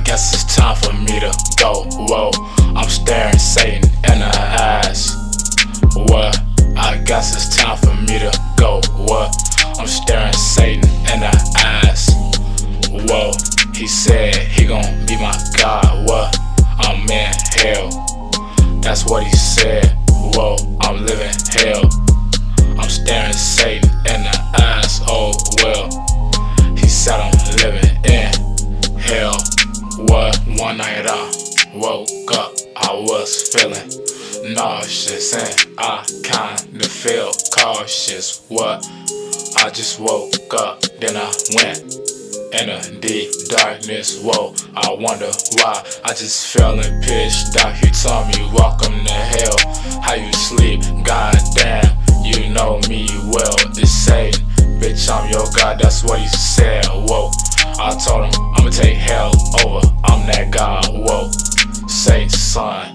guess it's time for me to go. Whoa, I'm staring Satan in the eyes. What? I guess it's time for me to go. What? I'm staring Satan in the eyes. Whoa, he said he gon' be my God. What? I'm in hell. That's what he said. Whoa, I'm living hell. I'm staring Satan in the eyes. Oh well, he said I'm living in hell. What? One night I woke up, I was feeling nauseous and I kinda feel cautious. What? I just woke up, then I went in a deep darkness. Whoa, I wonder why. I just fell in pitch dark. He told me welcome to hell. How you sleep? Goddamn, you know me well. It's Satan, bitch, I'm your God. That's what he said. Whoa, I told him I'ma take hell over. I'm that God. Whoa, Satan's son.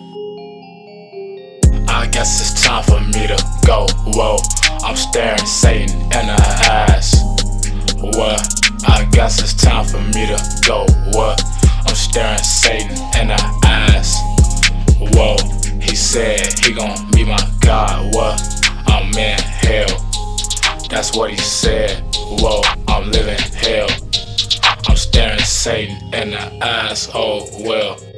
I guess it's time for me to go. Whoa, I'm staring Satan in the eyes. What? I guess it's time for me to go. What? I'm staring Satan in the eyes. Whoa, he said he gon' be my God. What? I'm in hell. That's what he said. Whoa, I'm living hell. I'm staring Satan in the eyes. Oh well.